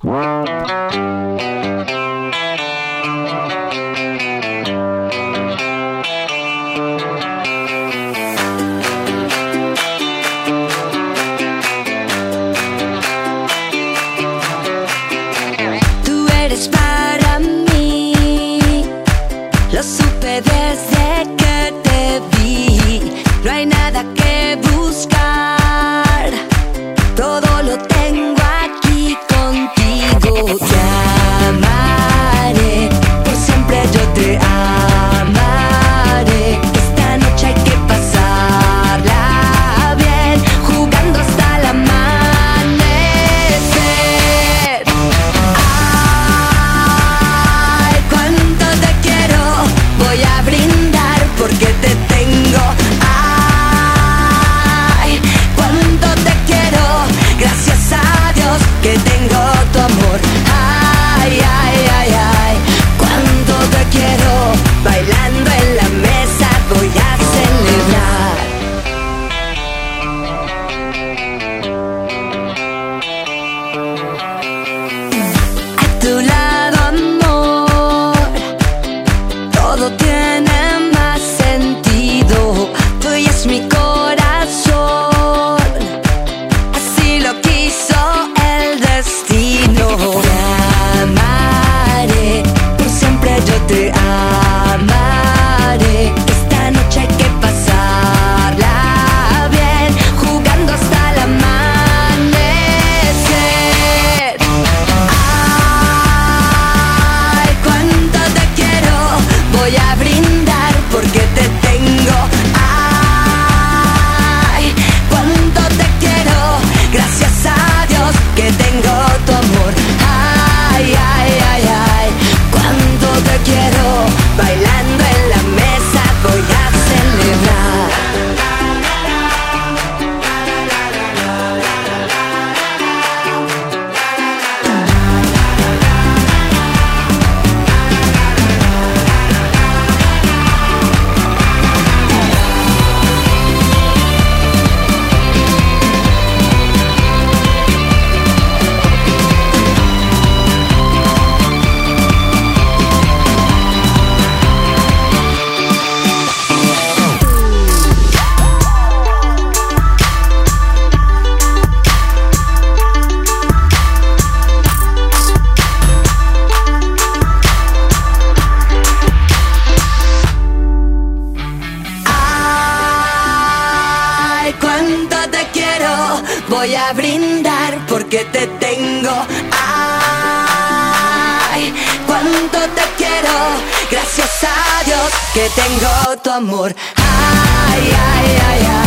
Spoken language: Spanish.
Tú eres para mí, lo supe desde que te vi. No hay nada que buscar, todo lo tengo aquí contigo. Te amaré, por siempre yo te amaré. Esta noche hay que pasarla bien, jugando hasta el amanecer. Ay, cuánto te quiero, voy a brindar porque te tengo. Ay, cuánto te quiero, gracias a Dios que tengo tu amor. Ay, ay, ay, ay, cuánto te quiero, bailando en la mesa voy a celebrar. A tu lado, amor, todo tiene más sentido. Tuyo es mi corazón, así lo quiso el destino. Te amaré, por siempre yo te amaré. Esta noche hay que pasarla bien, jugando hasta el amanecer. Ay, cuánto te quiero, voy a brindar porque te tengo. Ay, cuánto te quiero, gracias a Dios que tengo tu amor. Ay, ay, ay, ay, cuánto te quiero, bailando en la mesa voy a celebrar. Ay, cuánto te quiero, voy a brindar porque te tengo. Ay, cuánto te quiero, gracias a Dios que tengo tu amor. Ay, ay, ay, ay.